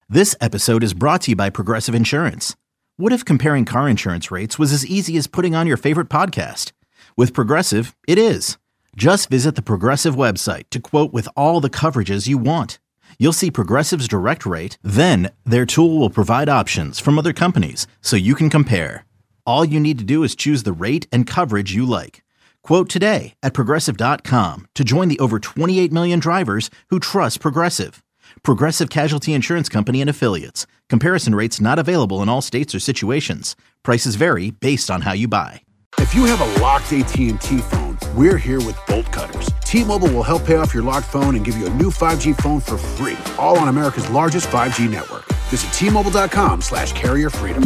This episode is brought to you by Progressive Insurance. What if comparing car insurance rates was as easy as putting on your favorite podcast? With Progressive, it is. Just visit the Progressive website to quote with all the coverages you want. You'll see Progressive's direct rate, then their tool will provide options from other companies so you can compare. All you need to do is choose the rate and coverage you like. Quote today at Progressive.com to join the over 28 million drivers who trust Progressive. Progressive Casualty Insurance Company and Affiliates. Comparison rates not available in all states or situations. Prices vary based on how you buy. If you have a locked AT&T phone, we're here with Bolt Cutters. T-Mobile will help pay off your locked phone and give you a new 5G phone for free, all on America's largest 5G network. Visit T-Mobile.com/carrier freedom.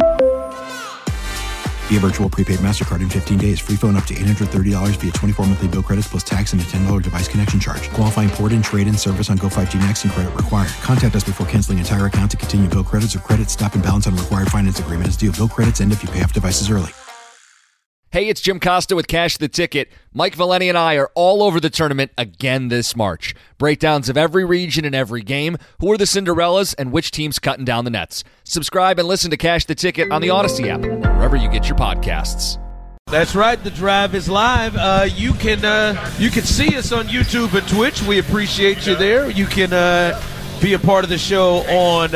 Via virtual prepaid MasterCard in 15 days. Free phone up to $830 via 24 monthly bill credits plus tax and a $10 device connection charge. Qualifying port and trade-in service on Go 5G Next and credit required. Contact us before canceling entire account to continue bill credits or credit stop and balance on required finance agreement is due. Bill credits end if you pay off devices early. Hey, it's Jim Costa with Cash the Ticket. Mike Valeni and I are all over the tournament again this March. Breakdowns of every region and every game, who are the Cinderellas, and which team's cutting down the nets. Subscribe and listen to Cash the Ticket on the Odyssey app, wherever you get your podcasts. That's right. The Drive is live. You can see us on YouTube and Twitch. We appreciate you there. You can be a part of the show on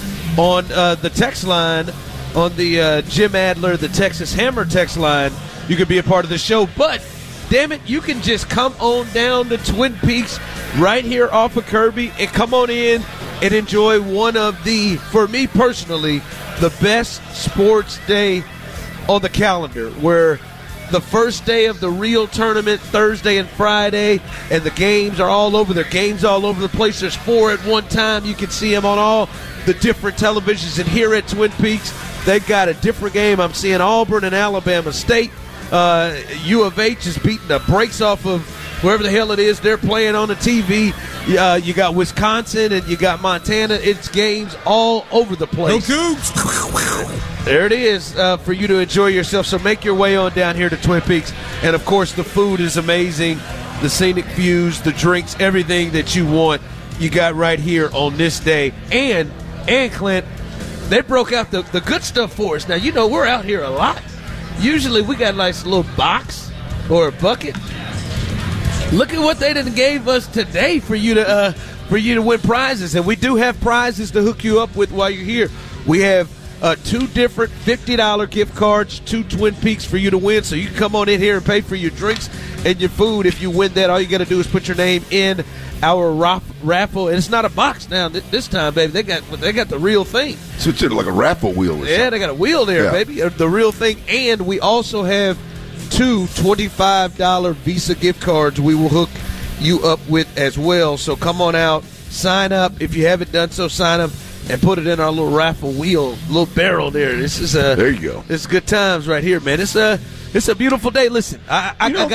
the text line. On the Jim Adler, the Texas Hammer text line, you can be a part of the show. But, damn it, you can just come on down to Twin Peaks right here off of Kirby and come on in and enjoy one of the, for me personally, the best sports day on the calendar, where the first day of the real tournament, Thursday and Friday, and the games are all over. There are games all over the place. There's 4 at one time. You can see them on all the different televisions. And here at Twin Peaks, they've got a different game. I'm seeing Auburn and Alabama State. U of H is beating the brakes off of wherever the hell it is they're playing on the TV. You got Wisconsin and you got Montana. It's games all over the place. Go Cougs! There it is for you to enjoy yourself. So make your way on down here to Twin Peaks. And, of course, the food is amazing. The scenic views, the drinks, everything that you want, you got right here on this day. And Clint, they broke out the good stuff for us. Now, you know, we're out here a lot. Usually we got like a little box or a bucket. Look at what they done gave us today for you to win prizes. And we do have prizes to hook you up with while you're here. We have 2 different $50 gift cards to Twin Peaks for you to win. So you can come on in here and pay for your drinks and your food. If you win that, all you got to do is put your name in our raffle. And it's not a box now this time, baby. They got the real thing. So it's like a raffle wheel or something. Yeah, they got a wheel there, baby. The real thing. And we also have 2 $25 Visa gift cards we will hook you up with as well. So come on out, sign up. If you haven't done so, sign up and put it in our little raffle wheel, little barrel there. This is there you go. It's good times right here, man. It's a beautiful day. Listen, I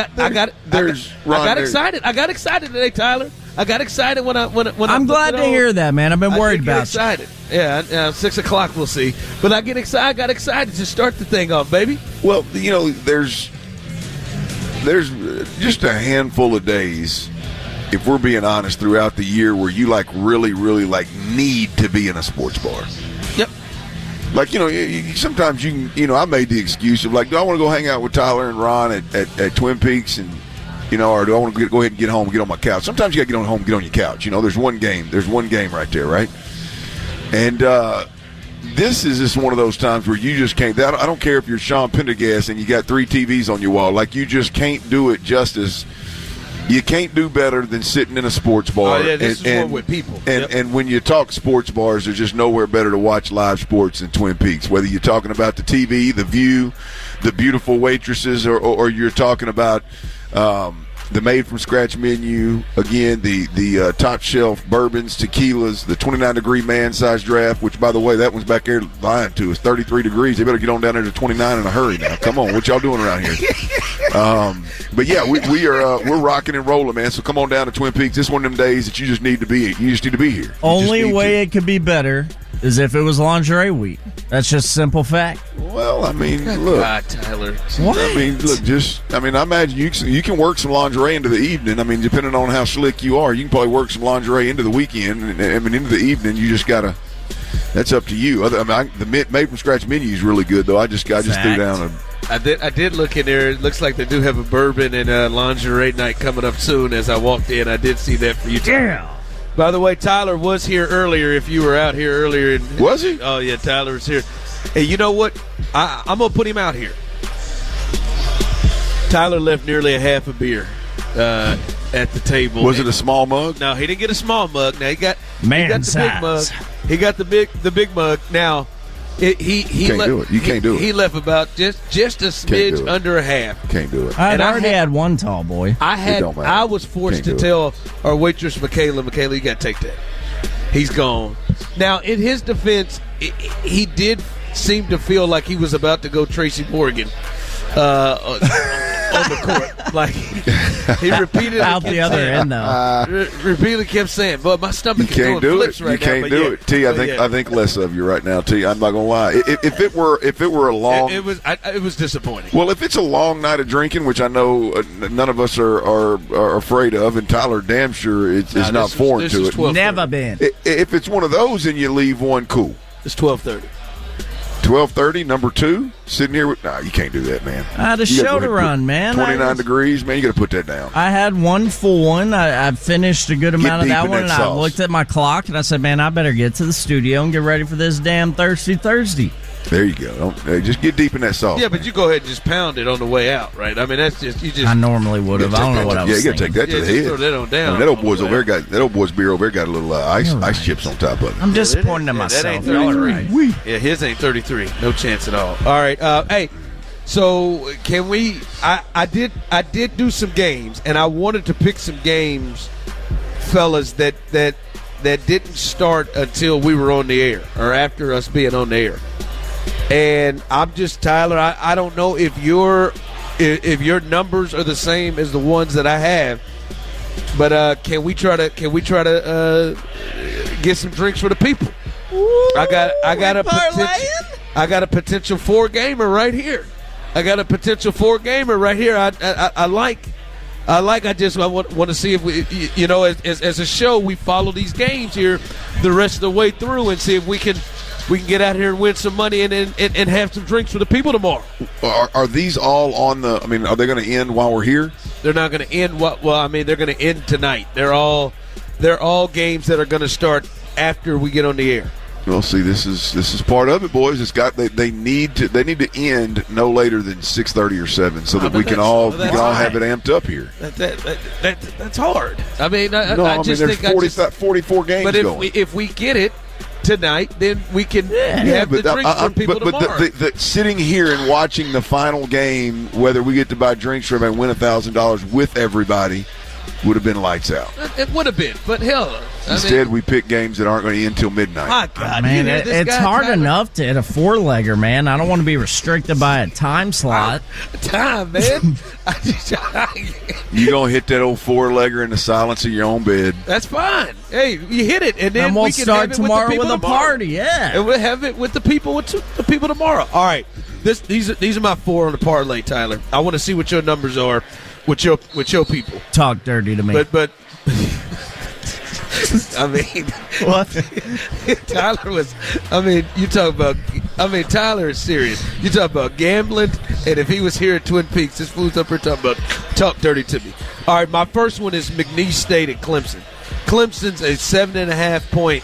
got excited. I got excited today, Tyler. I got excited when I'm glad to hear that, man. I've been worried about you. Excited. Yeah, 6 o'clock we'll see. But I got excited to start the thing off, baby. Well, you know, there's just a handful of days, if we're being honest, throughout the year where you like really, really like need to be in a sports bar. Yep. Like, you know, sometimes you can, I made the excuse of like, do I want to go hang out with Tyler and Ron at Twin Peaks and, or do I want to go ahead and get home and get on my couch? Sometimes you got to get on home and get on your couch. There's one game. There's one game right there, right? And this is just one of those times where you just can't. I don't care if you're Sean Pendergast and you got 3 TVs on your wall. Like, you just can't do it justice. You can't do better than sitting in a sports bar. Oh, yeah, this is one with people. And when you talk sports bars, there's just nowhere better to watch live sports than Twin Peaks. Whether you're talking about the TV, the view, the beautiful waitresses, or you're talking about the made-from-scratch menu, again, the top-shelf bourbons, tequilas, the 29-degree man-size draft, which, by the way, that one's back there lying to us, 33 degrees. They better get on down there to 29 in a hurry now. Come on, what y'all doing around here? But, yeah, we're rocking and rolling, man, so come on down to Twin Peaks. This is one of them days that you just need to be here. Only way it could be better is if it was lingerie week. That's just a simple fact. Well, I mean, look. God, Tyler. What? I mean, look, I imagine you can work some lingerie into the evening. I mean, depending on how slick you are, you can probably work some lingerie into the weekend. And into the evening, you just got to That's up to you. The made from scratch menu is really good, though. I just threw down I did look in there. It looks like they do have a bourbon and lingerie night coming up soon. As I walked in, I did see that for you. Yeah. By the way, Tyler was here earlier. If you were out here earlier, was he? Oh yeah, Tyler was here. Hey, you know what? I'm gonna put him out here. Tyler left nearly a half a beer at the table. Was it a small mug? No, he didn't get a small mug. Now he got the big mug. He got the big mug. Now he can't do it. You can't do it. He left about just a smidge under a half. Can't do it. I already had one tall boy. I was forced to tell our waitress Michaela, you got to take that. He's gone. Now, in his defense, he did seem to feel like he was about to go Tracy Morgan on the court. Like he repeatedly out the other end though. Repeatedly kept saying, "But my stomach is doing flips right now." You can't do it, T. I think less of you right now, T. I'm not gonna lie. If it were a long, it was disappointing. Well, if it's a long night of drinking, which I know none of us are afraid of, and Tyler damn sure it's not foreign to it. Never been. If it's one of those and you leave one, cool. It's 12:30. 12:30, number 2, sitting here with. No, you can't do that, man. I had a show to run, man. 29 degrees, man. You got to put that down. I had one full one. I finished a good amount of that one, and I looked at my clock, and I said, man, I better get to the studio and get ready for this damn Thirsty Thursday. There you go. Just get deep in that sauce. Yeah, but you go ahead and just pound it on the way out, right? I mean, that's just you just. I normally would have. I don't know what I was thinking. Yeah, you got to take that to the head. Throw that on down. I mean, that old boy's beer over there got a little ice chips on top of it. I'm disappointed in myself. That ain't 33. Yeah, his ain't 33. No chance at all. All right. Hey, so can we? I did do some games, and I wanted to pick some games, fellas, that didn't start until we were on the air or after us being on the air. And I'm just Tyler. I don't know if your numbers are the same as the ones that I have, but can we try to get some drinks for the people? Ooh, I got a potential 4-gamer right here. I want to see if we, as a show, we follow these games here the rest of the way through and see if we can get out here and win some money and have some drinks for the people tomorrow. Are these all on the? I mean, are they going to end while we're here? They're not going to end. They're going to end tonight. They're all games that are going to start after we get on the air. Well, see, this is part of it, boys. They need to end no later than 6:30 or 7, so that we can all have it amped up here. That's hard. I mean, there's 44 games. But if we get it tonight, then we can have the drinks for people tomorrow. But sitting here and watching the final game, whether we get to buy drinks for everybody and win $1,000 with everybody, would have been lights out. It would have been, but hell. Instead, we pick games that aren't going to end until midnight. My God, man, it's hard enough to hit a 4-legger, man. I don't want to be restricted by a time slot. Time, man. You gonna hit that old 4-legger in the silence of your own bed? That's fine. Hey, you hit it, and then we'll we can start have it tomorrow with a party. Yeah, and we'll have it with the people tomorrow. All right, these are my 4 on the parlay, Tyler. I want to see what your numbers are with your people. Talk dirty to me, but. I mean, what? Tyler was. I mean, you talk about. I mean, Tyler is serious. You talk about gambling, and if he was here at Twin Peaks, this fool's up here talking about talk dirty to me. All right, my first one is McNeese State at Clemson. Clemson's a 7.5 point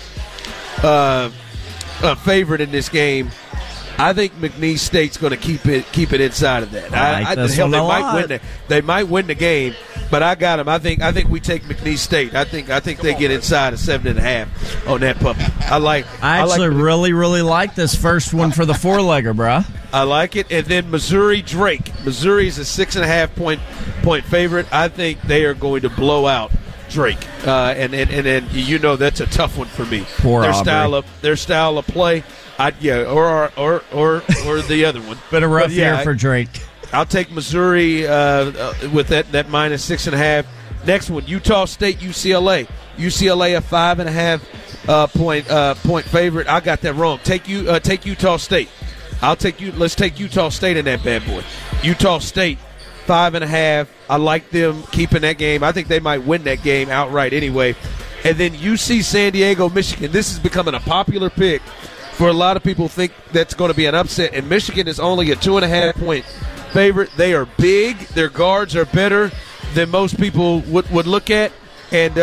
favorite in this game. I think McNeese State's going to keep it inside of that. They might win the game, but I got them. I think we take McNeese State. I think they get inside of 7.5 on that puppy. I actually really like this first one for the 4-legger, bro. I like it. And then Missouri Drake. Missouri is a 6.5 point favorite. I think they are going to blow out Drake, and that's a tough one for me. Their style of play. Or the other one. Been a rough year for Drake. I'll take Missouri with that minus 6.5. Next one, Utah State, UCLA. UCLA a 5.5 point favorite. I got that wrong. Take Utah State. Let's take Utah State in that bad boy. Utah State 5.5. I like them keeping that game. I think they might win that game outright anyway. And then UC San Diego, Michigan. This is becoming a popular pick for a lot of people think that's going to be an upset. And Michigan is only a 2.5-point favorite. They are big. Their guards are better than most people would look at. And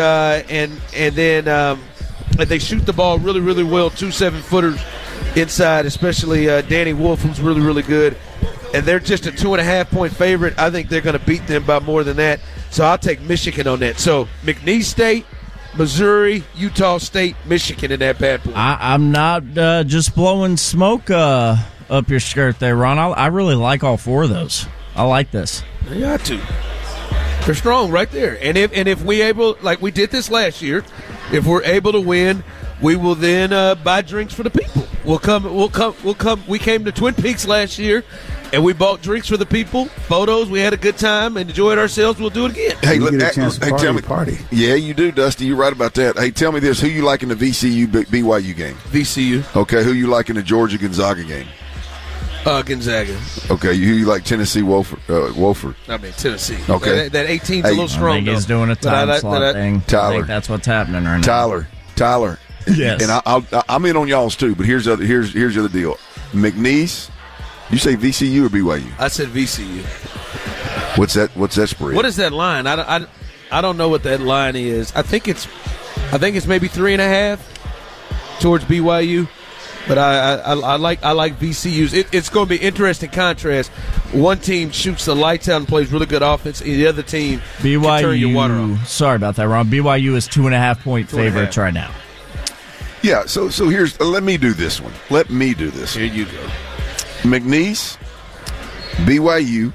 then they shoot the ball really, really well. 2 7-footers inside, especially Danny Wolf, who's really, really good. And they're just a 2.5-point favorite. I think they're going to beat them by more than that. So I'll take Michigan on that. So McNeese State, Missouri, Utah State, Michigan in that bad boy. I'm not just blowing smoke up your skirt there, Ron. I really like all 4 of those. I like this. You got to. They're strong right there. And if we able, like we did this last year, if we're able to win, we will then buy drinks for the people. We'll come. We came to Twin Peaks last year, and we bought drinks for the people, photos. We had a good time and enjoyed ourselves. We'll do it again. Hey, tell me, party. Yeah, you do, Dusty. You're right about that. Hey, tell me this: who you like in the VCU BYU game? VCU. Okay, who you like in the Georgia Gonzaga game? Gonzaga. Okay, who you like Tennessee Wofford? I mean Tennessee. Okay, that 18's a little strong. I think he's doing a time slot thing. Tyler, I think that's what's happening right now. Tyler. Yes. And I'm in on y'all's too, but here's the other deal. McNeese, you say VCU or BYU? I said VCU. What's that spread? What is that line? I don't know what that line is. I think it's maybe 3.5 towards BYU. But I like VCU's. It's going to be interesting contrast. One team shoots the lights out and plays really good offense. And the other team BYU. Can turn your water on. Sorry about that, Ron. BYU is 2.5-point favorites right now. Yeah. So here's. Let me do this one. Here you go. McNeese, BYU,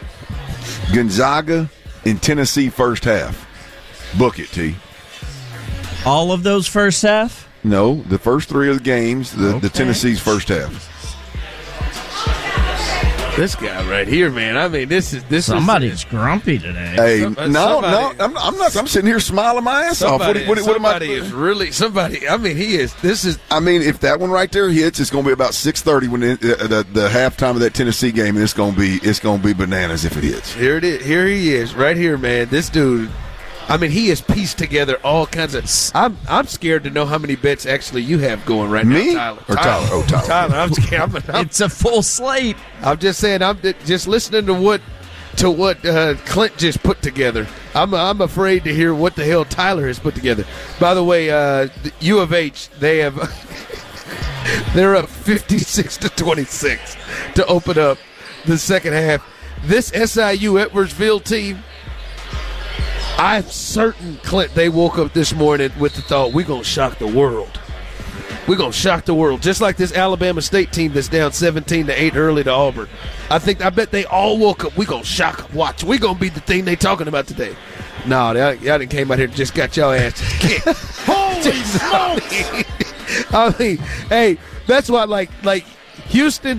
Gonzaga, and Tennessee first half. Book it, T. All of those first half? No, the first 3 of the games, the Tennessee's first half. This guy right here, man. I mean, somebody's grumpy today. Hey, I'm not. I'm sitting here smiling my ass off. What am I? Is really somebody. I mean, he is. This is. I mean, if that one right there hits, it's going to be about 6:30 when the halftime of that Tennessee game, and it's going to be bananas if it hits. Here it is. Here he is, right here, man. This dude. I mean, he has pieced together all kinds of. I'm scared to know how many bets actually you have going right Me? now, Tyler. Or Tyler? Oh, Tyler. Tyler, I'm scared. It's a full slate. I'm just saying. I'm just listening to what Clint just put together. I'm afraid to hear what the hell Tyler has put together. By the way, U of H, they have they're up 56-26 to open up the second half. This SIU Edwardsville team. I'm certain, Clint, they woke up this morning with the thought, we're going to shock the world. We're going to shock the world. Just like this Alabama State team that's down 17-8 early to Auburn. I bet they all woke up, we're going to shock them. Watch, we're going to be the thing they talking about today. No, y'all didn't came out here and just got y'all asses kicked. Holy smokes! I mean, hey, that's why, like Houston,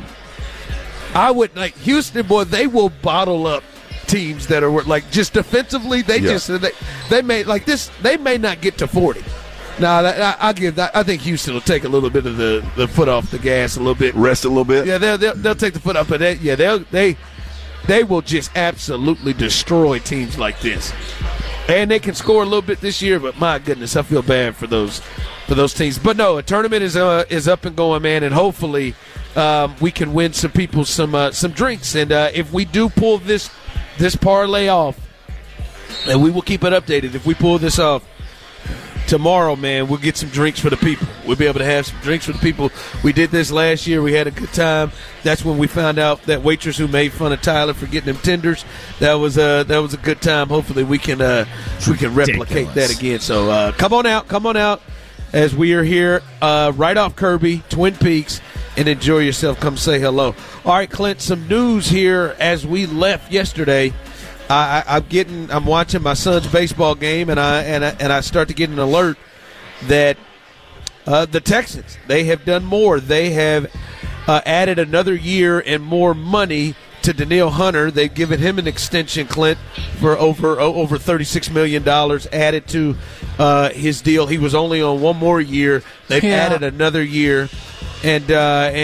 Houston, boy, they will bottle up teams that are like just defensively. They may like this. They may not get to 40. No, I'll give that. I think Houston will take a little bit of the foot off the gas a little bit, rest a little bit. Yeah, they'll take the foot off, but they will just absolutely destroy teams like this. And they can score a little bit this year, but my goodness, I feel bad for those teams. But no, a tournament is up and going, man, and hopefully we can win some people some drinks. And if we do pull this parlay off, and we will keep it updated. If we pull this off tomorrow, man, we'll get some drinks for the people. We'll be able to have some drinks for the people. We did this last year. We had a good time. That's when we found out that waitress who made fun of Tyler for getting them tenders. That was a good time. Hopefully we can replicate that again. So come on out as we are here right off Kirby, Twin Peaks, and enjoy yourself. Come say hello. All right, Clint, some news here as we left yesterday. I'm watching my son's baseball game, and I start to get an alert that the Texans, they have done more. They have added another year and more money to Danielle Hunter. They've given him an extension, Clint, for over $36 million added to his deal. He was only on one more year. They've added another year, and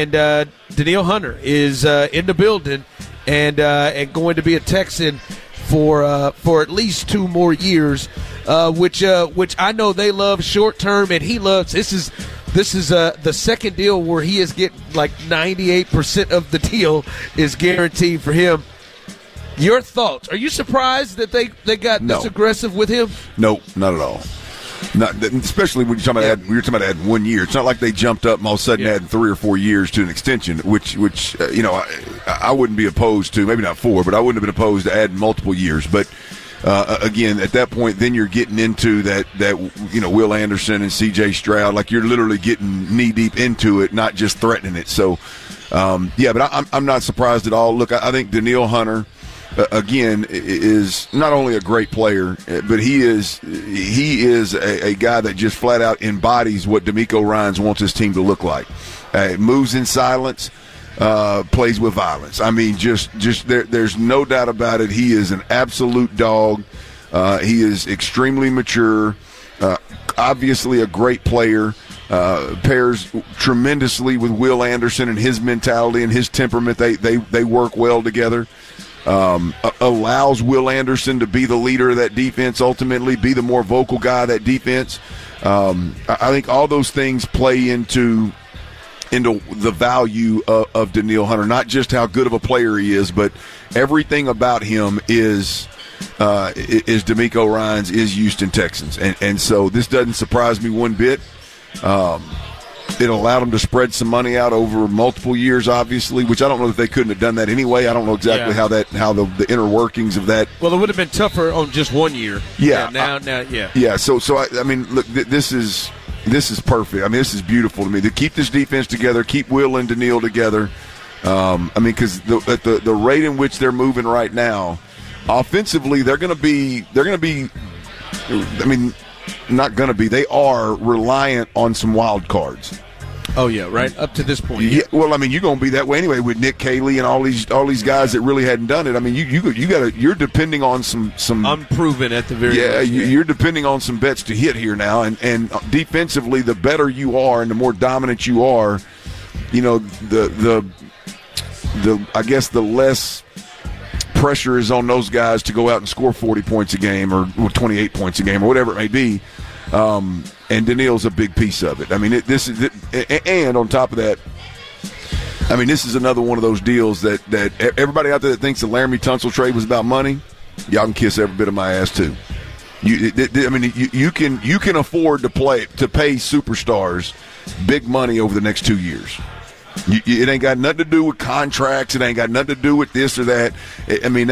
Danielle Hunter is in the building and going to be a Texan for at least 2 more years, which I know they love short term, and he loves. This is the second deal where he is getting like 98% of the deal is guaranteed for him. Your thoughts? Are you surprised that they got this aggressive with him? No, not at all. Not, especially when you're talking about adding 1 year. It's not like they jumped up and all of a sudden adding 3 or 4 years to an extension, which I wouldn't be opposed to. Maybe not 4, but I wouldn't have been opposed to adding multiple years. But again, at that point, then you're getting into that Will Anderson and C.J. Stroud, like you're literally getting knee deep into it, not just threatening it. So, but I'm not surprised at all. Look, I think Danielle Hunter, again, is not only a great player, but he is a guy that just flat out embodies what DeMeco Ryans wants his team to look like. Moves in silence, plays with violence. I mean, just there's no doubt about it. He is an absolute dog. He is extremely mature, obviously a great player. Pairs tremendously with Will Anderson and his mentality and his temperament. They work well together. Allows Will Anderson to be the leader of that defense, ultimately be the more vocal guy of that defense. I think all those things play into the value of Danielle Hunter, not just how good of a player he is, but everything about him is DeMeco Ryans, is Houston Texans. And so this doesn't surprise me one bit. It allowed them to spread some money out over multiple years, obviously, which I don't know that they couldn't have done that anyway. I don't know exactly how the inner workings of that. Well, it would have been tougher on just 1 year. Yeah. Yeah. So I mean, look, this is perfect. I mean, this is beautiful to me. To keep this defense together, keep Will and Danielle together. I mean, because at the rate in which they're moving right now, offensively, they're going to be. I mean, not going to be. They are reliant on some wild cards. Oh yeah, right up to this point. Yeah. Well, I mean, you're going to be that way anyway with Nick Caley and all these guys that really hadn't done it. I mean, you're depending on some unproven at the very least. You're depending on some bets to hit here now, and defensively, the better you are and the more dominant you are, the I guess the less pressure is on those guys to go out and score 40 points a game or 28 points a game or whatever it may be. And Danielle's a big piece of it. I mean, and on top of that, I mean, this is another one of those deals that everybody out there that thinks the Laramie Tunsil trade was about money, y'all can kiss every bit of my ass too. You can afford to pay superstars big money over the next 2 years. It ain't got nothing to do with contracts. It ain't got nothing to do with this or that. I mean,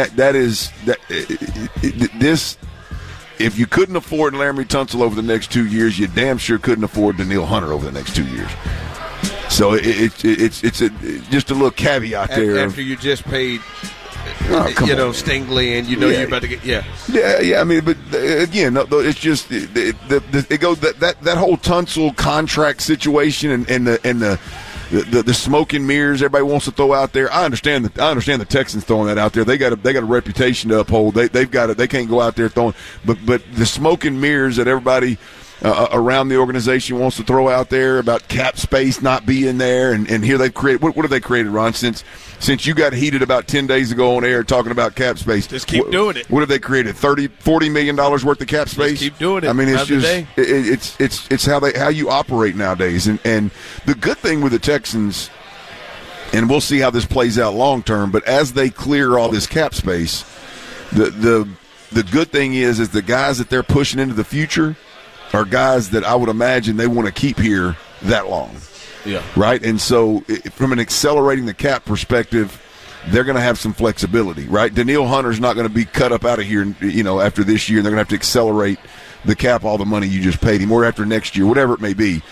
this. If you couldn't afford Laramie Tunsil over the next 2 years, you damn sure couldn't afford Danielle Hunter over the next 2 years. So it's just a little caveat there. After you just paid, Stingley, and you're about to get Yeah. I mean, but again, it's just it goes that whole Tunsil contract situation and the smoke and mirrors everybody wants to throw out there. I understand the Texans throwing that out there. They got a reputation to uphold. They've got it. They can't go out there throwing. But the smoke and mirrors that everybody around the organization wants to throw out there about cap space not being there, and here they've created. What have they created, Ron? Since you got heated about 10 days ago on air talking about cap space, just keep doing it. What have they created? $40 million worth of cap space. Just keep doing it. I mean, it's how you operate nowadays. And the good thing with the Texans, and we'll see how this plays out long term, but as they clear all this cap space, the good thing is the guys that they're pushing into the future are guys that I would imagine they want to keep here that long. Yeah. Right? And so from an accelerating the cap perspective, they're going to have some flexibility, right? Danielle Hunter's not going to be cut up out of here, after this year. They're going to have to accelerate the cap, all the money you just paid him, or after next year, whatever it may be.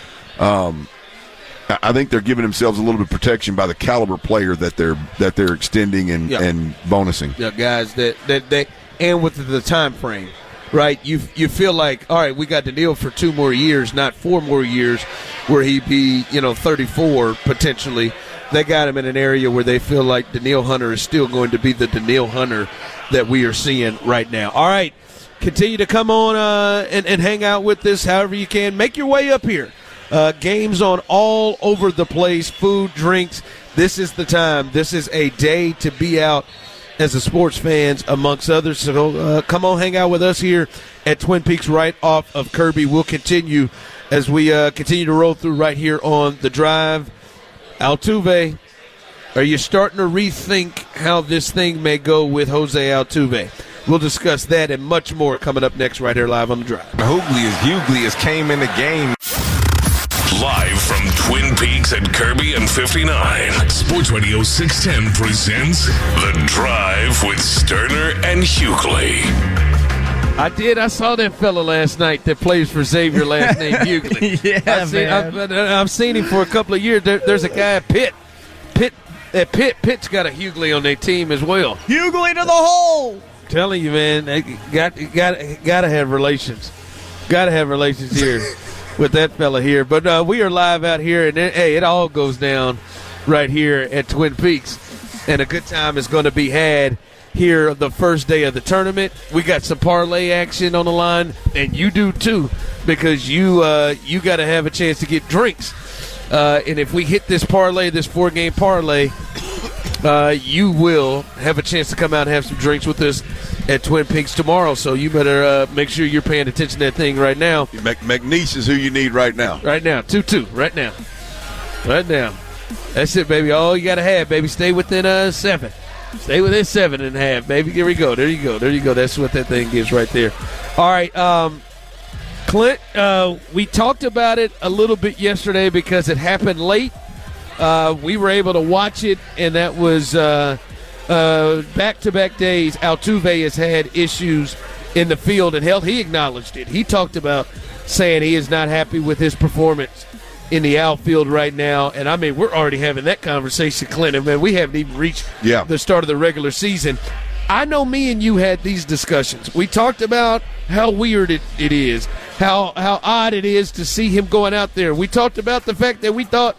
I think they're giving themselves a little bit of protection by the caliber player that they're extending and bonusing. Yeah, guys, that and with the time frame. Right, you feel like, all right, we got Danielle for 2 more years, not 4 more years, where he'd be 34 potentially. They got him in an area where they feel like Danielle Hunter is still going to be the Danielle Hunter that we are seeing right now. All right, continue to come on and hang out with us however you can. Make your way up here. Games on all over the place, food, drinks. This is the time. This is a day to be out as a sports fans, amongst others. So come on, hang out with us here at Twin Peaks right off of Kirby. We'll continue as we continue to roll through right here on The Drive. Altuve, are you starting to rethink how this thing may go with Jose Altuve? We'll discuss that and much more coming up next right here live on The Drive. Hughley came in the game. Live from Twin Peaks at Kirby and 59, Sports Radio 610 presents The Drive with Sterner and Hughley. I saw that fella last night that plays for Xavier, last name Hughley. I've seen him for a couple of years. There's a guy at Pitt. Pitt's got a Hughley on their team as well. Hughley to the hole. Telling you, man, they got to have relations. Got to have relations here with that fella here. But we are live out here, and hey, it all goes down right here at Twin Peaks, and a good time is going to be had here the first day of the tournament. We got some parlay action on the line, and you do too, because you got to have a chance to get drinks. And if we hit this parlay, this 4-game parlay, you will have a chance to come out and have some drinks with us at Twin Peaks tomorrow. So you better make sure you're paying attention to that thing right now. McNeese is who you need right now. Right now, 2-2, right now. Right now. That's it, baby. All you got to have, baby. Stay within 7. Stay within 7.5, baby. Here we go. There you go. That's what that thing is right there. All right, Clint, we talked about it a little bit yesterday because it happened late. We were able to watch it, and that was back-to-back days. Altuve has had issues in the field, and hell, he acknowledged it. He talked about saying he is not happy with his performance in the outfield right now. And, I mean, we're already having that conversation, Clint. And, man, we haven't even reached the start of the regular season. I know me and you had these discussions. We talked about how weird it is, how odd it is to see him going out there. We talked about the fact that we thought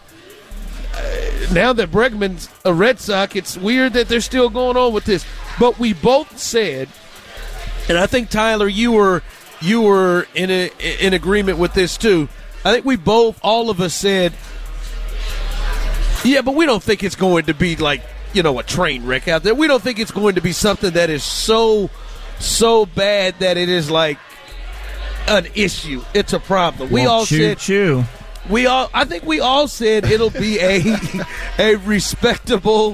now that Bregman's a Red Sox, it's weird that they're still going on with this. But we both said, and I think, Tyler, you were in agreement with this too. I think we both, all of us said, yeah, but we don't think it's going to be like, a train wreck out there. We don't think it's going to be something that is so bad that it is like an issue. It's a problem. We all said I think we all said it'll be a respectable,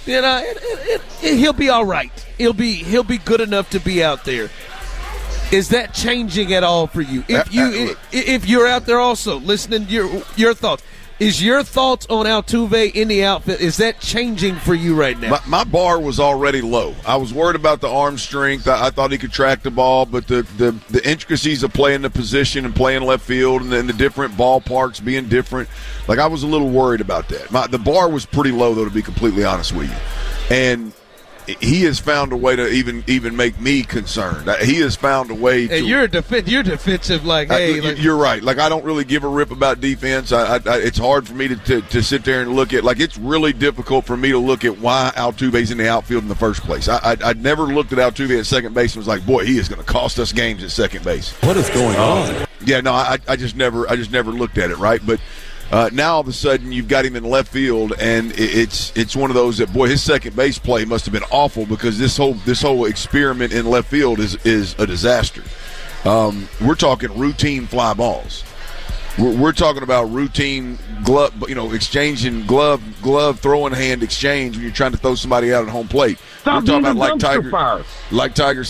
he'll be all right. He'll be good enough to be out there. Is that changing at all for you? If you're out there also listening to your thoughts, is your thoughts on Altuve in the outfit, is that changing for you right now? My bar was already low. I was worried about the arm strength. I thought he could track the ball, but the intricacies of playing the position and playing left field and then the different ballparks being different, like I was a little worried about that. The bar was pretty low, though, to be completely honest with you. And he has found a way to even make me concerned. He has found a way to. You're defensive, you're right. Like, I don't really give a rip about defense. It's hard for me to sit there and look at. Like, it's really difficult for me to look at why Altuve's in the outfield in the first place. I never looked at Altuve at second base and was like, boy, he is going to cost us games at second base. What is going on? Yeah, no, I just never looked at it, right? But now all of a sudden you've got him in left field, and it's one of those that, boy, his second base play must have been awful because this whole experiment in left field is a disaster. We're talking routine fly balls. We're talking about routine glove, exchanging glove throwing hand exchange when you're trying to throw somebody out at home plate. We're talking about like Tyler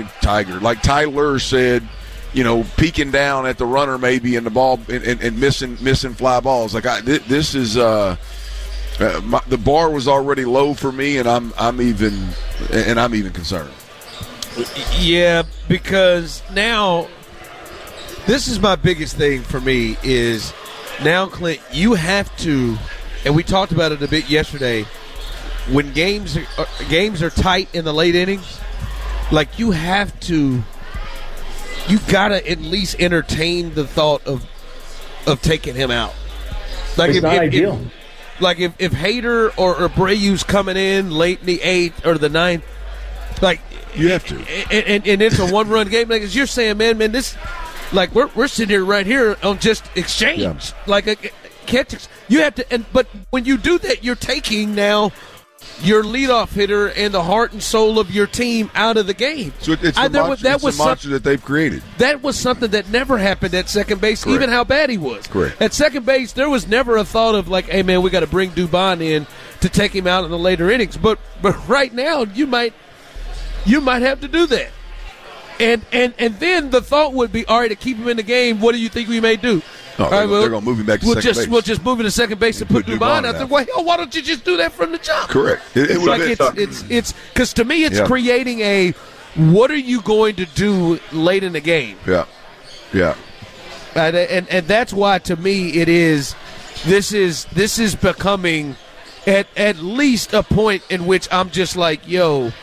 said. Peeking down at the runner maybe in the ball and missing fly balls. Like this is the bar was already low for me, and I'm even concerned. Yeah, because now this is my biggest thing for me is now, Clint, you have to, and we talked about it a bit yesterday. When games are tight in the late innings, like you have to. You gotta at least entertain the thought of taking him out. Like it's not ideal. If Hader or Abreu's coming in late in the 8th or the 9th, like you have to, and it's a 1-run game. Like as you're saying, man, this, like we're sitting here right here on just exchange, like a catch. You have to, but when you do that, you're taking now your leadoff hitter and the heart and soul of your team out of the game. So it's the monster that they've created. That was something that never happened at second base, Correct. even how bad he was. Correct. At second base, there was never a thought of like, hey, man, we got to bring Dubon in to take him out in the later innings. But right now, you might have to do that. And then the thought would be, all right, to keep him in the game, what do you think we may do? No, they're going to move him back to second base. We'll just move him to second base and put Dubon out there. Well, hell, why don't you just do that from the jump? Correct. It's because to me, it's creating a what are you going to do late in the game? Yeah. And that's why to me it is this is becoming at least a point in which I'm just like, yo.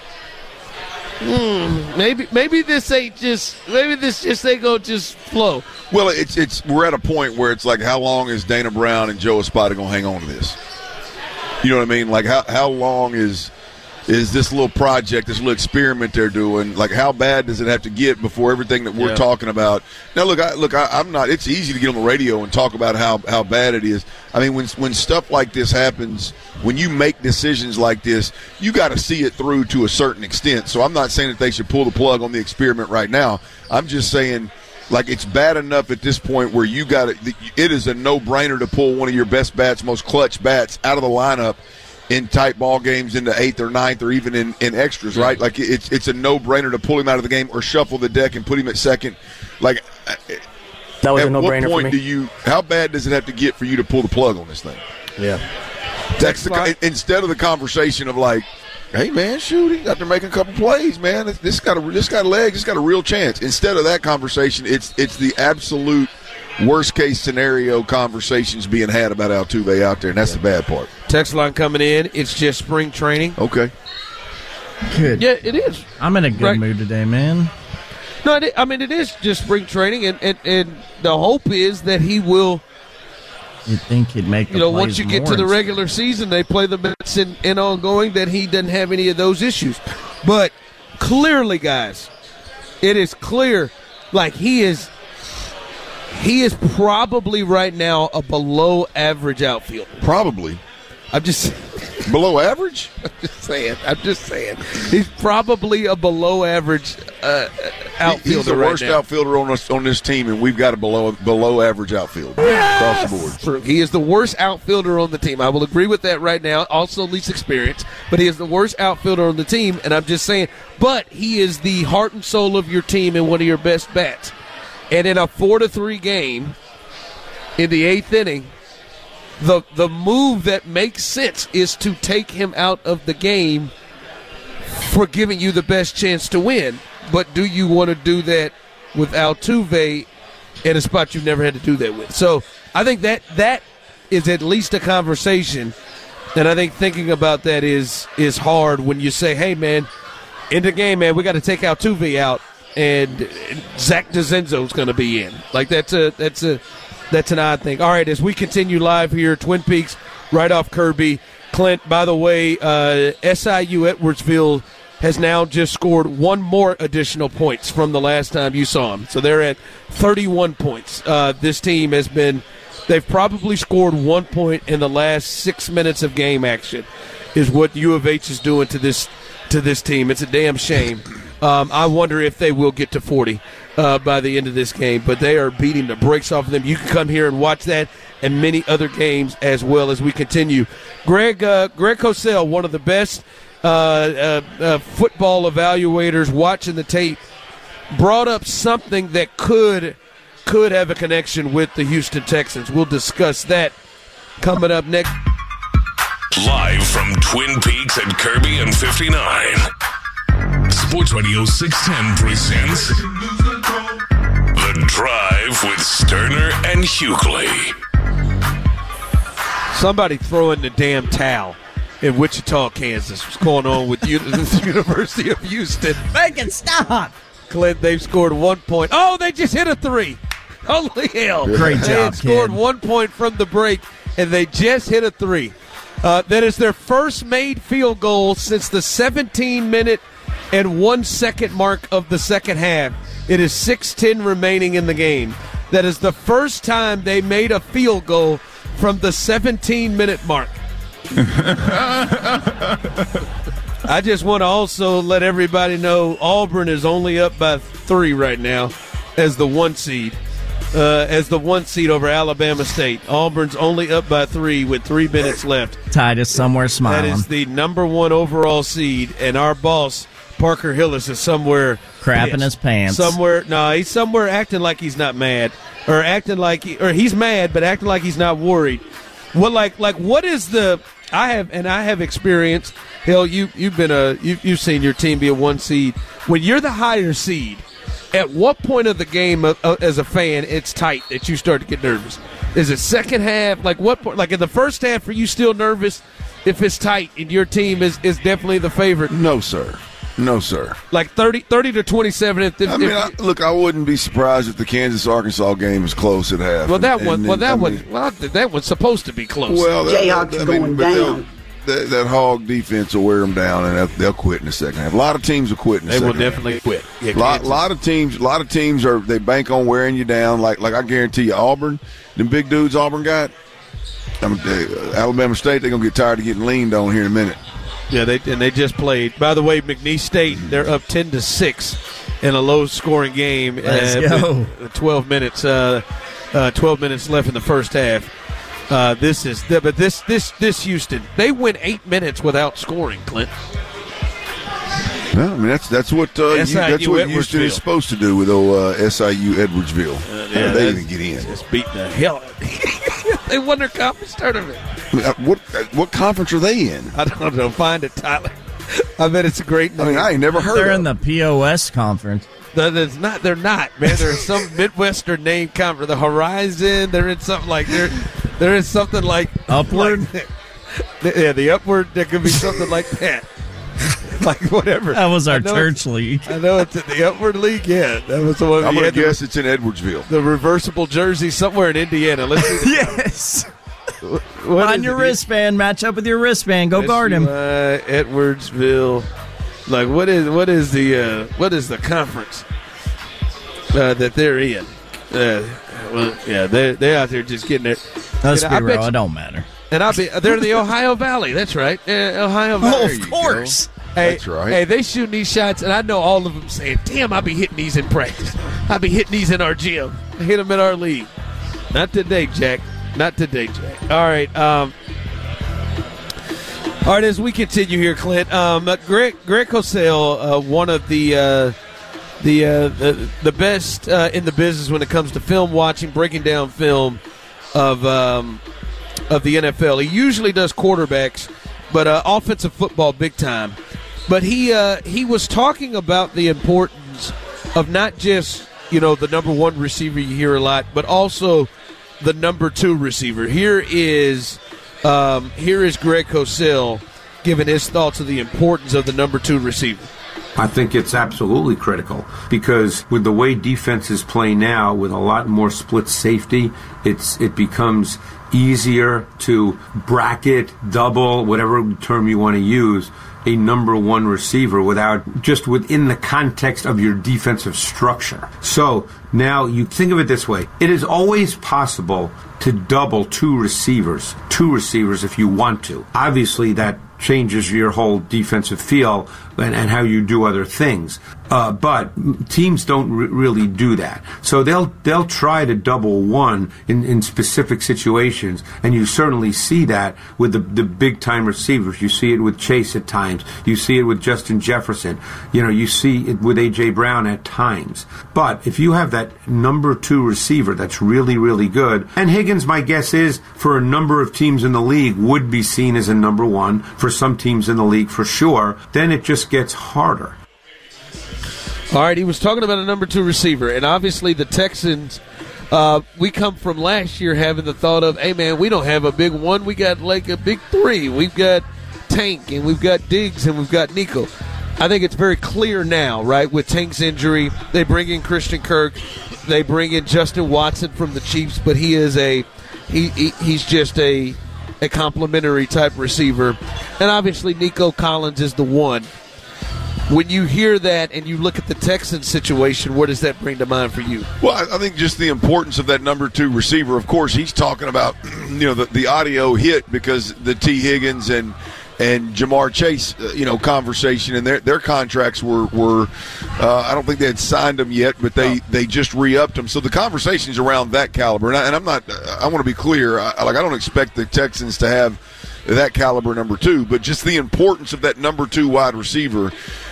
Maybe this ain't gonna just flow. Well, we're at a point where it's like, how long is Dana Brown and Joe Espada gonna hang on to this? You know what I mean? Like how long is this little project, this little experiment they're doing? Like, how bad does it have to get before everything that we're talking about? Now, I'm not. It's easy to get on the radio and talk about how bad it is. I mean, when stuff like this happens, when you make decisions like this, you got to see it through to a certain extent. So I'm not saying that they should pull the plug on the experiment right now. I'm just saying, like, it's bad enough at this point where you got it is a no-brainer to pull one of your best bats, most clutch bats out of the lineup in tight ball games in the 8th or 9th or even in extras, right? Like, it's a no-brainer to pull him out of the game or shuffle the deck and put him at second. Like, that was a no-brainer for me. How bad does it have to get for you to pull the plug on this thing? Yeah. Instead of the conversation of like, hey man, shoot, he's out there making a couple plays, man. This got legs, it's got a real chance. Instead of that conversation, it's the absolute worst case scenario conversations being had about Altuve out there, and that's the bad part. Text line coming in. It's just spring training. Okay. Good. Yeah, it is. I'm in a good mood today, man. No, it is just spring training, and the hope is that he will. You'd think he'd make the once you get to the regular season, they play the Mets in ongoing, that he doesn't have any of those issues. But clearly, guys, it is clear, like he is probably right now a below average outfielder. Probably. I'm just below average? I'm just saying. He's probably a below average outfielder. He's the worst outfielder on this team, and we've got a below average outfielder across the board. True. He is the worst outfielder on the team. I will agree with that right now. Also least experience, but he is the worst outfielder on the team, and I'm just saying, but he is the heart and soul of your team and one of your best bats. And in a 4-3 game in the 8th inning, the move that makes sense is to take him out of the game for giving you the best chance to win. But do you want to do that with Altuve in a spot you've never had to do that with? So I think that is at least a conversation, and I think thinking about that is hard when you say, hey, man, in the game, man, we got to take Altuve out, and Zach DeZenzo's going to be in. Like, that's an odd thing. All right, as we continue live here, Twin Peaks, right off Kirby. Clint, by the way, SIU Edwardsville has now just scored one more additional points from the last time you saw them. So they're at 31 points. This team they've probably scored 1 point in the last 6 minutes of game action is what U of H is doing to this team. It's a damn shame. I wonder if they will get to 40 by the end of this game, but they are beating the brakes off of them. You can come here and watch that and many other games as well as we continue. Greg Cosell, one of the best football evaluators watching the tape, brought up something that could have a connection with the Houston Texans. We'll discuss that coming up next. Live from Twin Peaks at Kirby and 59. Sports Radio 610 presents The Drive with Sterner and Hughley. Somebody throw in the damn towel in Wichita, Kansas. What's going on with the University of Houston? Make it stop. Clint, they've scored 1 point. Oh, they just hit a 3. Holy hell. Great job, They had scored 1 point from the break, and they just hit a 3. That is their first made field goal since the 17-minute and 1 second mark of the second half. It is 6:10 remaining in the game. That is the first time they made a field goal from the 17-minute mark. I just want to also let everybody know Auburn is only up by 3 right now as the 1 seed. Over Alabama State. Auburn's only up by 3 with 3 minutes left. Titus somewhere smiling. That is the number 1 overall seed, and our boss, Parker Hillis, is somewhere crapping his pants. He's somewhere acting like he's not mad, or he's mad, but acting like he's not worried. Well, what is the? I have experience. Hell, you've seen your team be a 1 seed. When you're the higher seed, at what point of the game, as a fan, it's tight that you start to get nervous? Is it second half? Like what point? Like in the first half, are you still nervous if it's tight and your team is definitely the favorite? No, sir. Like 30 to 27. Look, I wouldn't be surprised if the Kansas-Arkansas game is close at half. Well, that one's supposed to be close. Well, Jayhawks going down. That Hog defense will wear them down, and they'll quit in the second half. A lot of teams will quit in the second half. They will definitely quit. Yeah, a lot of teams they bank on wearing you down. Like I guarantee you, Auburn, them big dudes Auburn got, Alabama State, they're going to get tired of getting leaned on here in a minute. Yeah, they just played. By the way, McNeese State, they're up 10-6 in a low-scoring game. Let's go. 12 minutes left in the first half. This Houston, they went 8 minutes without scoring, Clint. Well, I mean that's what Houston is supposed to do with SIU Edwardsville. They didn't get in. Just beat the hell out of them. They won their conference tournament. What conference are they in? I don't know. Find it, Tyler. I bet it's a great name. I mean, I ain't never heard They're of in the POS conference. They're not, man. There's some Midwestern name conference. The Horizon. They're in something like there is something like Upward. The Upward. There could be something like that. Like whatever. That was our church league. I know it's in the Upward League. Yeah, that was the one. I'm going to guess it's in Edwardsville. The reversible jersey somewhere in Indiana. Let's see. Yes. Find your wristband. Match up with your wristband. Go guard him. Edwardsville. Like what is the conference that they're in? They're out there just getting it. Let's be real. It don't matter. And they're in the Ohio Valley. That's right. Ohio Valley. Oh, of course. Hey, that's right. Hey, they shooting these shots, and I know all of them saying, "Damn, I'll be hitting these in practice. I'll be hitting these in our gym. I hit them in our league." Not today, Jack. Not today, Jack. All right. All right, as we continue here, Clint, Greg Cosell, one of the best in the business when it comes to film watching, breaking down film of the NFL. He usually does quarterbacks, but offensive football big time. But he was talking about the importance of not just the number one receiver you hear a lot, but also the number two receiver. Here is Greg Cosell giving his thoughts of the importance of the number two receiver. I think it's absolutely critical because with the way defenses play now, with a lot more split safety, it becomes easier to bracket, double, whatever term you want to use, a number one receiver within the context of your defensive structure. So now you think of it this way. It is always possible to double two receivers if you want to. Obviously that changes your whole defensive feel and how you do other things. But teams don't really do that. So they'll try to double one in specific situations, and you certainly see that with the big-time receivers. You see it with Chase at times. You see it with Justin Jefferson. You see it with A.J. Brown at times. But if you have that number two receiver that's really, really good, and Higgins, my guess is, for a number of teams in the league, would be seen as a number one, for some teams in the league for sure, then it just gets harder. All right, he was talking about a number two receiver, and obviously the Texans, we come from last year having the thought of, hey, man, we don't have a big one. We got like a big three. We've got Tank, and we've got Diggs, and we've got Nico. I think it's very clear now, right, with Tank's injury, they bring in Christian Kirk, they bring in Justin Watson from the Chiefs, but he is he's just a complimentary type receiver. And obviously Nico Collins is the one. When you hear that and you look at the Texans situation, what does that bring to mind for you? Well, I think just the importance of that number 2 receiver. Of course, he's talking about the audio hit because the T. Higgins and Jamar Chase conversation, and their contracts were I don't think they had signed them yet, but they just re-upped them. So the conversation's around that caliber, and I'm not. I want to be clear. I don't expect the Texans to have that caliber number 2, but just the importance of that number 2 wide receiver,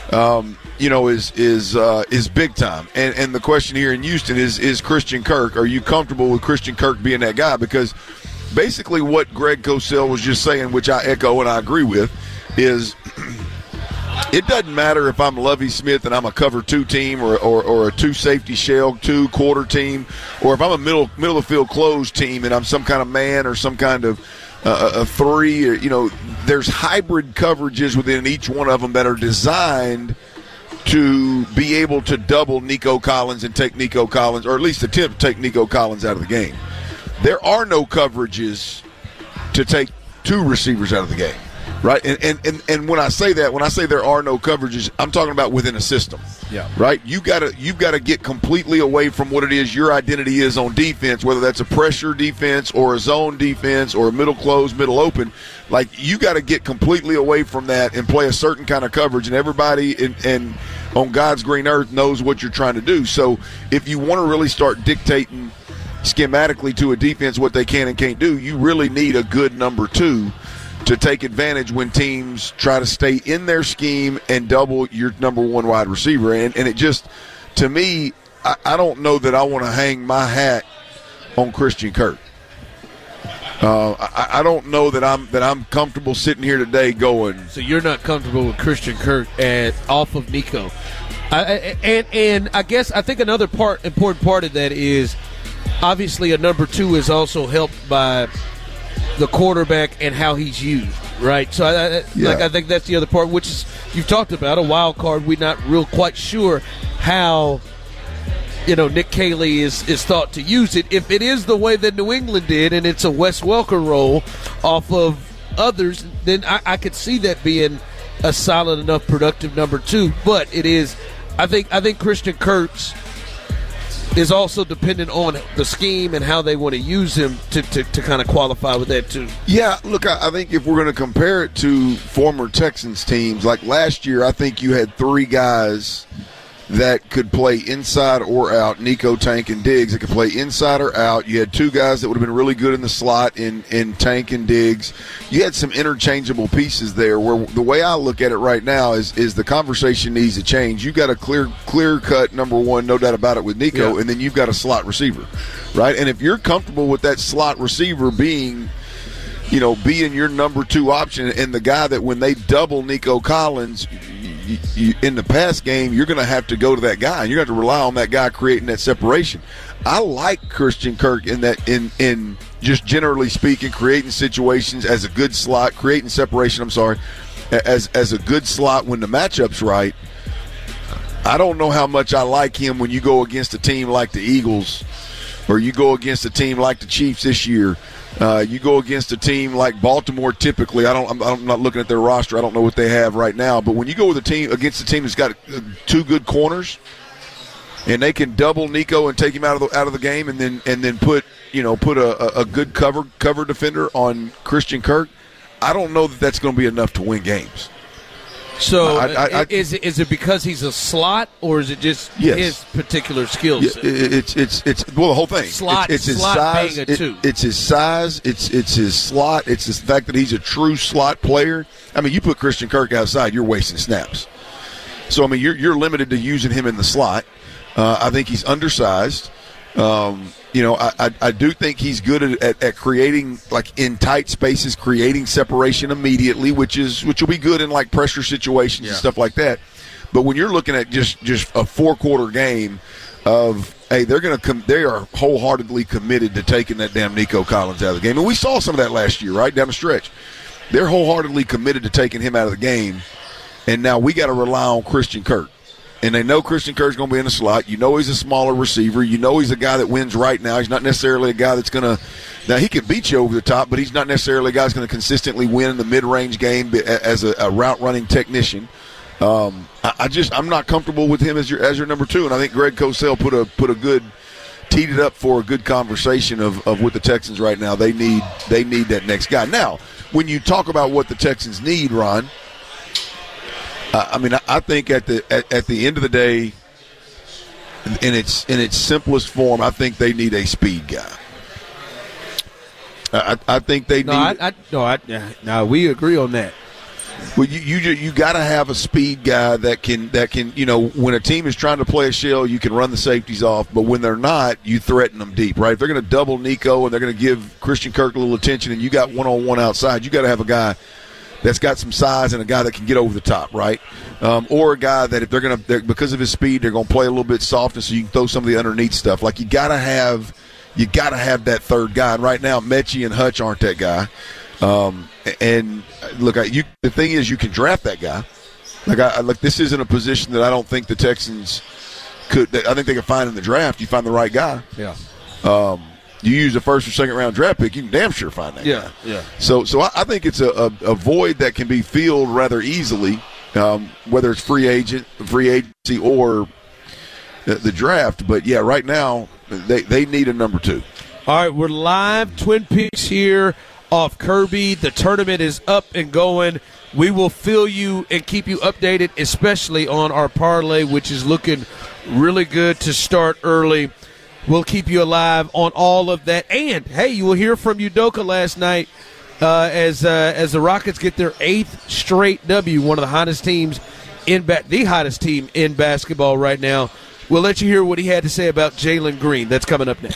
is big time. And the question here in Houston is Christian Kirk. Are you comfortable with Christian Kirk being that guy? Because basically what Greg Cosell was just saying, which I echo and I agree with, is it doesn't matter if I'm Lovie Smith and I'm a cover 2 team or a 2 safety shell 2 quarter team, or if I'm a middle of the field closed team and I'm some kind of man or some kind of a 3, there's hybrid coverages within each one of them that are designed to be able to double Nico Collins and take Nico Collins, or at least attempt to take Nico Collins out of the game. There are no coverages to take 2 receivers out of the game, right? And when I say that, when I say there are no coverages, I'm talking about within a system. Yeah. Right? You've got to get completely away from what it is your identity is on defense, whether that's a pressure defense or a zone defense or a middle close, middle open. Like, you got to get completely away from that and play a certain kind of coverage, and everybody on God's green earth knows what you're trying to do. So if you want to really start dictating schematically to a defense what they can and can't do, you really need a good number 2 to take advantage when teams try to stay in their scheme and double your number 1 wide receiver. And it just, to me, I don't know that I want to hang my hat on Christian Kirk. I don't know that I'm comfortable sitting here today going. So you're not comfortable with Christian Kirk off of Nico. And I guess I think another important part of that is obviously a number 2 is also helped by the quarterback and how he's used, right? So I think that's the other part, which is you've talked about a wild card. We're not real quite sure how Nick Caley is thought to use it. If it is the way that New England did, and it's a Wes Welker role off of others, then I could see that being a solid enough productive number 2. But it is, I think Christian Kirk's is also dependent on the scheme and how they want to use him to kind of qualify with that too. Yeah, look, I think if we're going to compare it to former Texans teams, like last year, I think you had 3 guys that could play inside or out, Nico, Tank, and Diggs, that could play inside or out. You had 2 guys that would have been really good in the slot in Tank and Diggs. You had some interchangeable pieces there where the way I look at it right now is the conversation needs to change. You've got a clear-cut number 1, no doubt about it, with Nico, and then you've got a slot receiver, right? And if you're comfortable with that slot receiver being your number 2 option, and the guy that when they double Nico Collins – in the pass game, you're going to have to go to that guy, and you're going to have to rely on that guy creating that separation. I like Christian Kirk in that, in just generally speaking, creating situations as a good slot, creating separation. As a good slot when the matchup's right. I don't know how much I like him when you go against a team like the Eagles, or you go against a team like the Chiefs this year. You go against a team like Baltimore. Typically, I'm not looking at their roster. I don't know what they have right now. But when you go with against a team that's got 2 good corners, and they can double Nico and take him out of the game, and then put a good cover defender on Christian Kirk, I don't know that that's going to be enough to win games. So is it because he's a slot, or is it just his particular skill set? It's the whole thing. It's his size. Being a 2. It's his size. It's his slot. It's the fact that he's a true slot player. I mean, you put Christian Kirk outside, you're wasting snaps. So I mean, you're limited to using him in the slot. I think he's undersized. I do think he's good at creating, like, in tight spaces, creating separation immediately, which will be good in, like, pressure situations and stuff like that. But when you're looking at just a 4-quarter game of, hey, they are wholeheartedly committed to taking that damn Nico Collins out of the game. And we saw some of that last year, right, down the stretch. They're wholeheartedly committed to taking him out of the game, and now we got to rely on Christian Kirk. And they know Christian Kirk's going to be in the slot. You know he's a smaller receiver. You know he's a guy that wins right now. He's not necessarily a guy that's going to – now, he can beat you over the top, but he's not necessarily a guy that's going to consistently win in the mid-range game as a route-running technician. I'm not comfortable with him as your number 2, and I think Greg Cosell teed it up for a good conversation of with the Texans right now. They need that next guy. Now, when you talk about what the Texans need, Ron, I think at the end of the day, in its simplest form, I think they need a speed guy. I think they need. No, we agree on that. Well, you got to have a speed guy that can when a team is trying to play a shell, you can run the safeties off, but when they're not, you threaten them deep, right? If they're going to double Nico and they're going to give Christian Kirk a little attention, and you got one-on-one outside, you got to have a guy that's got some size and a guy that can get over the top, right? Or a guy that if they're because of his speed, they're going to play a little bit softer, so you can throw some of the underneath stuff. Like you got to have that third guy. And right now, Mechie and Hutch aren't that guy. And look, the thing is, you can draft that guy. Like this isn't a position that I don't think the Texans could. I think they can find in the draft. You find the right guy. Yeah. You use a first or second round draft pick, you can damn sure find that guy. Yeah. So I think it's a void that can be filled rather easily, whether it's free agency or the draft. But yeah, right now they need a number 2. All right, we're live, Twin Peaks here off Kirby. The tournament is up and going. We will fill you and keep you updated, especially on our parlay, which is looking really good to start early. We'll keep you alive on all of that. And, hey, you will hear from Udoka last night as the Rockets get their 8th straight W, one of the hottest teams the hottest team in basketball right now. We'll let you hear what he had to say about Jalen Green. That's coming up next.